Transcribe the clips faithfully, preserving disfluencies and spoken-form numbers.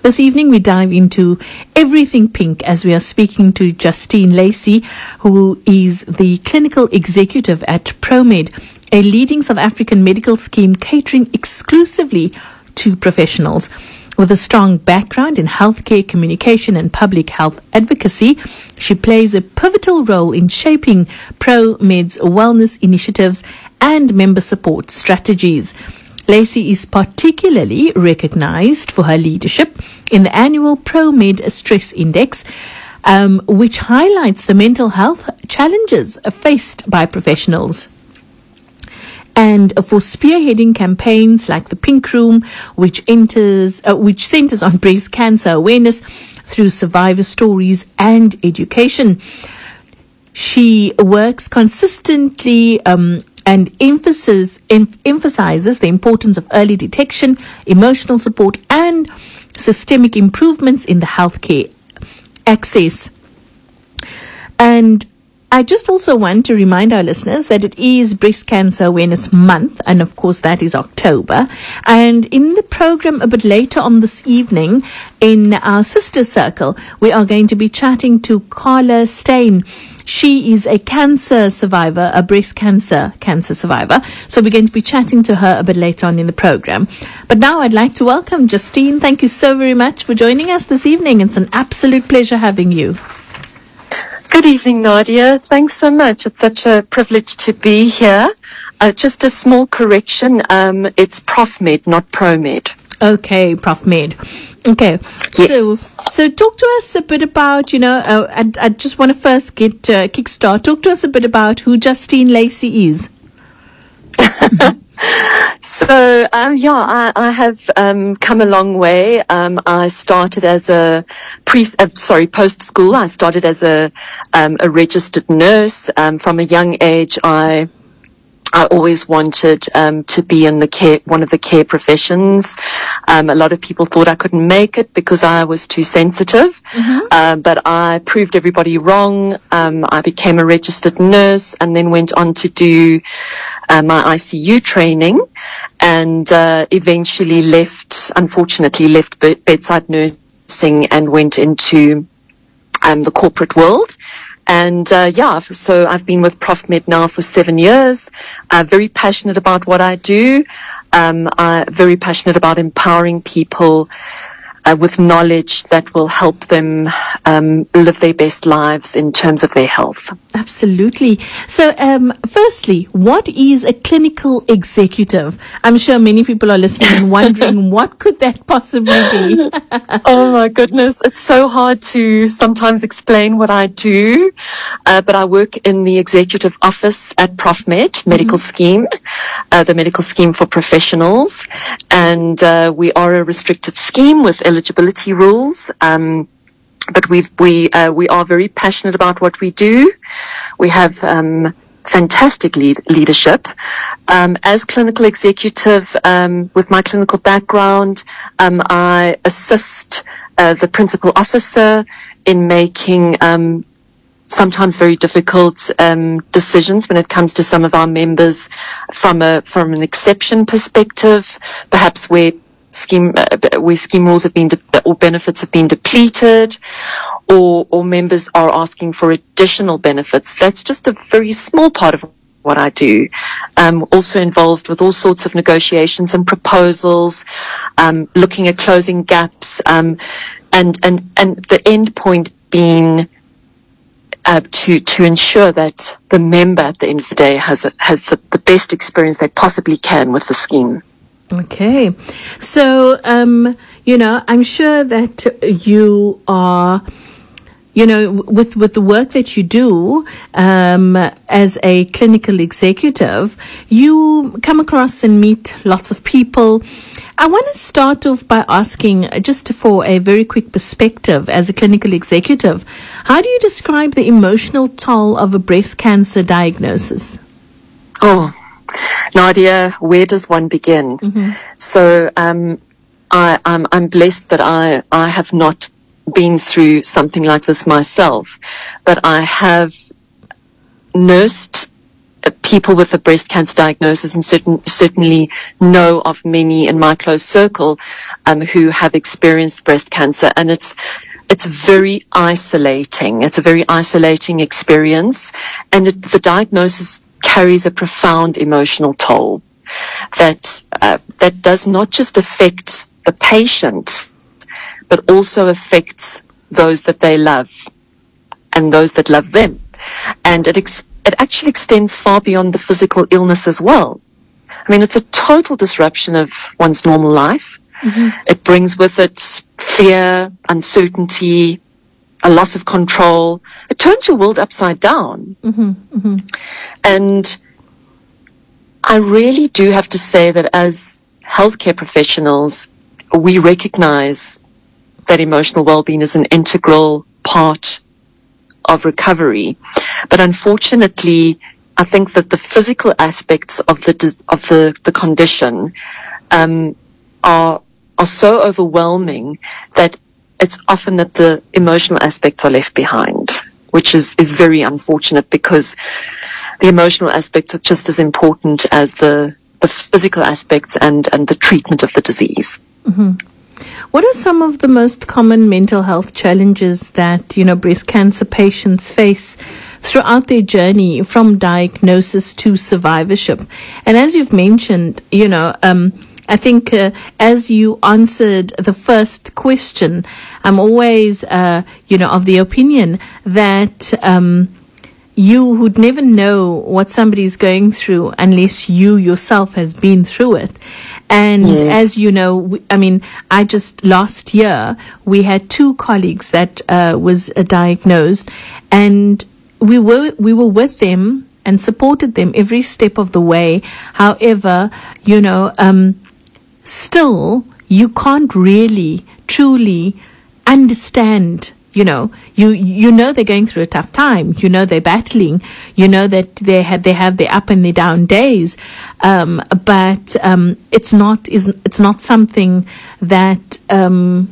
This evening we dive into everything pink as we are speaking to Justine Lacey, who is the clinical executive at ProMed, a leading South African medical scheme catering exclusively to professionals. With a strong background in healthcare communication and public health advocacy, she plays a pivotal role in shaping ProMed's wellness initiatives and member support strategies. Lacey is particularly recognized for her leadership in the annual ProMed Stress Index, um, which highlights the mental health challenges faced by professionals, and for spearheading campaigns like the Pink Room, which enters, uh, which centers on breast cancer awareness through survivor stories and education. She works consistently um, and emphasis, em- emphasizes the importance of early detection, emotional support, and systemic improvements in the healthcare access. And I just also want to remind our listeners that it is Breast Cancer Awareness Month, and of course that is October. And in the program a bit later on this evening, in our sister circle, we are going to be chatting to Carla Steyn. She is a cancer survivor, a breast cancer cancer survivor. So we're going to be chatting to her a bit later on in the program. But now I'd like to welcome Justine. Thank you so very much for joining us this evening. It's an absolute pleasure having you. Good evening, Nadia. Thanks so much. It's such a privilege to be here. Uh, just a small correction. Um, it's ProfMed, not ProMed. Okay, ProfMed. Okay. Yes. So, so talk to us a bit about, you know, uh, I, I just want to first get uh, kickstart. Talk to us a bit about who Justine Lacey is. So, um, yeah, I, I have um, come a long way. Um, I started as a pre, uh, sorry, post school. I started as a um, a registered nurse. Um, from a young age, I I always wanted um, to be in the care, one of the care professions. Um, a lot of people thought I couldn't make it because I was too sensitive, mm-hmm. uh, but I proved everybody wrong. Um, I became a registered nurse and then went on to do uh, my I C U training, and uh, eventually left, unfortunately left be- bedside nursing and went into um, the corporate world. And, uh, yeah, so I've been with ProfMed now for seven years. Uh, very passionate about what I do. Um, I'm very passionate about empowering people uh, with knowledge that will help them um, live their best lives in terms of their health. Absolutely. So, um, firstly, what is a clinical executive? I'm sure many people are listening and wondering what could that possibly be? Oh my goodness, it's so hard to sometimes explain what I do, uh, but I work in the executive office at ProfMed Medical mm-hmm. Scheme, uh, the medical scheme for professionals, and uh, we are a restricted scheme with eligibility rules. Um, But we we uh, we are very passionate about what we do. We have um, fantastic lead, leadership. Um, as clinical executive, um, with my clinical background, um, I assist uh, the principal officer in making um, sometimes very difficult um, decisions when it comes to some of our members from a from an exception perspective, perhaps where scheme uh, where scheme rules have been de- or benefits have been depleted, or or members are asking for additional benefits. That's just a very small part of what I do. Um, also involved with all sorts of negotiations and proposals, um, looking at closing gaps, um, and and and the end point being uh, to to ensure that the member at the end of the day has a, has the, the best experience they possibly can with the scheme. Okay. So, um, you know, I'm sure that you are, you know, with, with the work that you do, um, as a clinical executive, you come across and meet lots of people. I want to start off by asking, just for a very quick perspective as a clinical executive, how do you describe the emotional toll of a breast cancer diagnosis? Oh, Nadia, where does one begin? Mm-hmm. So um, I, I'm, I'm blessed that I, I have not been through something like this myself, but I have nursed people with a breast cancer diagnosis and certain, certainly know of many in my close circle um, who have experienced breast cancer, and it's it's very isolating. It's a very isolating experience, and it, the diagnosis carries a profound emotional toll that uh, that does not just affect the patient, but also affects those that they love and those that love them. And it ex- it actually extends far beyond the physical illness as well. I mean, it's a total disruption of one's normal life. Mm-hmm. It brings with it fear, uncertainty, a loss of control. It turns your world upside down. Mm-hmm. Mm-hmm. And I really do have to say that as healthcare professionals, we recognize that emotional well-being is an integral part of recovery. But unfortunately, I think that the physical aspects of the of the, the condition um, are are so overwhelming that it's often that the emotional aspects are left behind, which is, is very unfortunate, because the emotional aspects are just as important as the, the physical aspects and, and the treatment of the disease. Mm-hmm. What are some of the most common mental health challenges that, you know, breast cancer patients face throughout their journey from diagnosis to survivorship? And as you've mentioned, you know, um, I think uh, as you answered the first question, I'm always, uh, you know, of the opinion that um, you would never know what somebody's going through unless you yourself has been through it. And yes. As you know, we, I mean, I just last year we had two colleagues that uh, was uh, diagnosed, and we were we were with them and supported them every step of the way. However, you know, um, still you can't really truly understand. You know, you you know they're going through a tough time. You know they're battling. You know that they have they have their up and their down days. Um, but um, it's not is it's not something that um,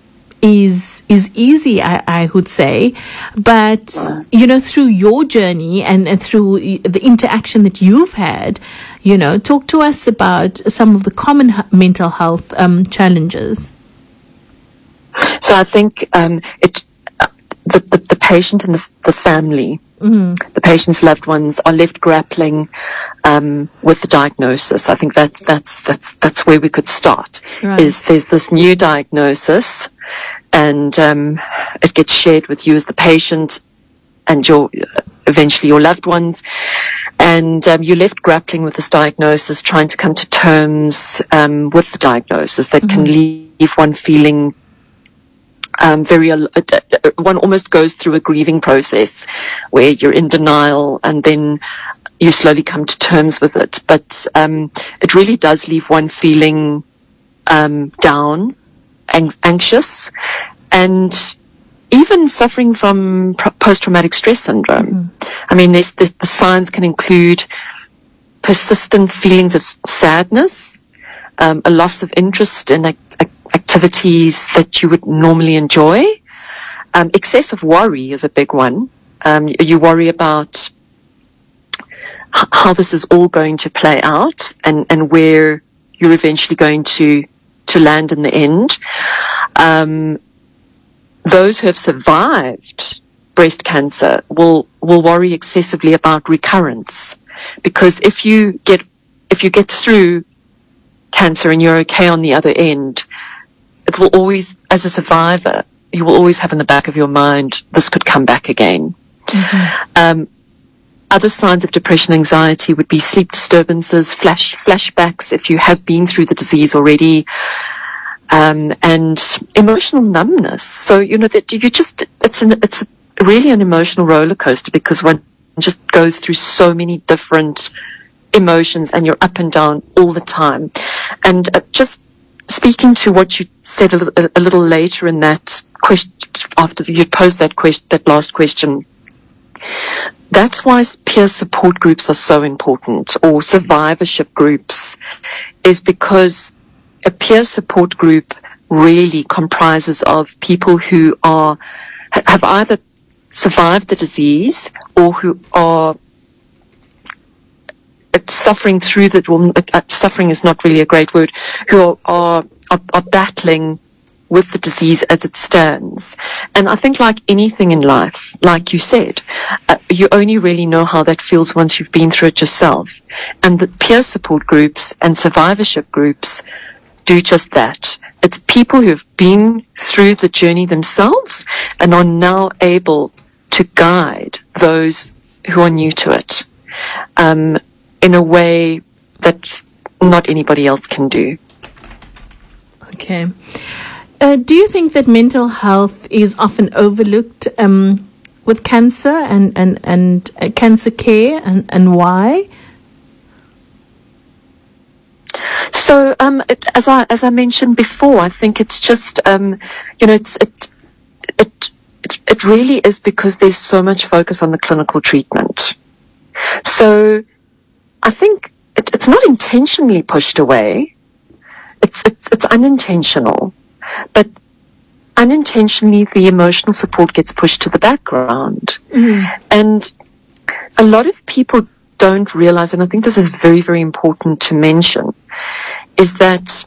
is is easy. I, I would say, but you know, through your journey and, and through the interaction that you've had, you know, talk to us about some of the common mental health um, challenges. So I think um, it. The, the, the patient and the, the family, mm-hmm. the patient's loved ones are left grappling um, with the diagnosis. I think that's that's that's that's where we could start. Right. Is there's this new diagnosis, and um, it gets shared with you as the patient, and your eventually your loved ones, and um, you're left grappling with this diagnosis, trying to come to terms um, with the diagnosis that mm-hmm. can leave one feeling. Um, very, uh, one almost goes through a grieving process where you're in denial and then you slowly come to terms with it. But um, it really does leave one feeling um, down, ang- anxious, and even suffering from pro- post-traumatic stress syndrome. Mm-hmm. I mean, there's, there's, the signs can include persistent feelings of sadness, um, a loss of interest in a, a activities that you would normally enjoy. Um, excessive worry is a big one. Um, you worry about h- how this is all going to play out and, and where you're eventually going to, to land in the end. Um, those who have survived breast cancer will, will worry excessively about recurrence, because if you get, if you get through cancer and you're okay on the other end, it will always, as a survivor, you will always have in the back of your mind, this could come back again. Mm-hmm. Um, other signs of depression, anxiety would be sleep disturbances, flash flashbacks if you have been through the disease already, um, and emotional numbness. So, you know, that you just, it's an, it's really an emotional roller coaster, because one just goes through so many different emotions and you're up and down all the time. And uh, just speaking to what you said a little, a little later in that question, after you posed that question, that last question, that's why peer support groups are so important, or survivorship groups, is because a peer support group really comprises of people who are have either survived the disease or who are suffering through the, well, uh, suffering is not really a great word, who are, are are, are battling with the disease as it stands. And I think like anything in life, like you said, uh, you only really know how that feels once you've been through it yourself. And the peer support groups and survivorship groups do just that. It's people who've been through the journey themselves and are now able to guide those who are new to it um, in a way that not anybody else can do. Okay. Uh, do you think that mental health is often overlooked um, with cancer and and and uh, cancer care, and and why? So, um, it, as I as I mentioned before, I think it's just um, you know it's it it it really is because there's so much focus on the clinical treatment. So, I think it, it's not intentionally pushed away. It's it's it's unintentional. But unintentionally, the emotional support gets pushed to the background. Mm. And a lot of people don't realize, and I think this is very, very important to mention, is that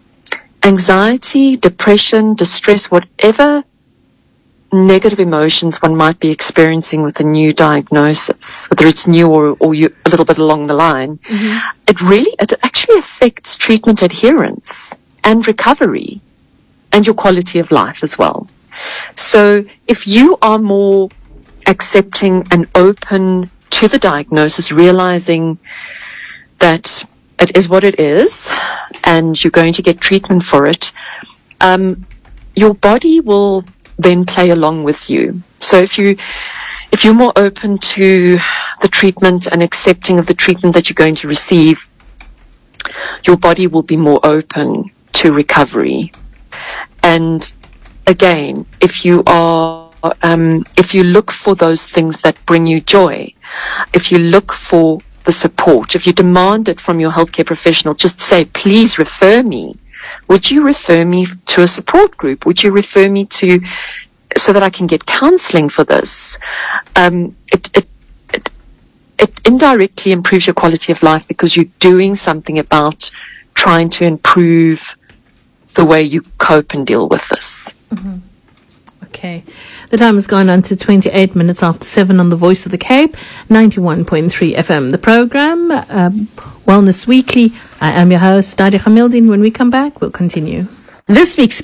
anxiety, depression, distress, whatever negative emotions one might be experiencing with a new diagnosis, whether it's new or, or you, a little bit along the line, mm-hmm. it really, it actually affects treatment adherence and recovery. And your quality of life as well. So if you are more accepting and open to the diagnosis, realizing that it is what it is and you're going to get treatment for it, um, your body will then play along with you. So if you if you're more open to the treatment and accepting of the treatment that you're going to receive, your body will be more open to recovery. And again, if you are, um, if you look for those things that bring you joy, if you look for the support, if you demand it from your healthcare professional, just say, please refer me. Would you refer me to a support group? Would you refer me to, so that I can get counseling for this? Um, it, it, it, it indirectly improves your quality of life because you're doing something about trying to improve the way you cope and deal with this. Mm-hmm. Okay. The time has gone on to twenty-eight minutes after seven on the Voice of the Cape, ninety-one point three F M. The program, um, Wellness Weekly. I am your host, Nadia Hamildin. When we come back, we'll continue. This week's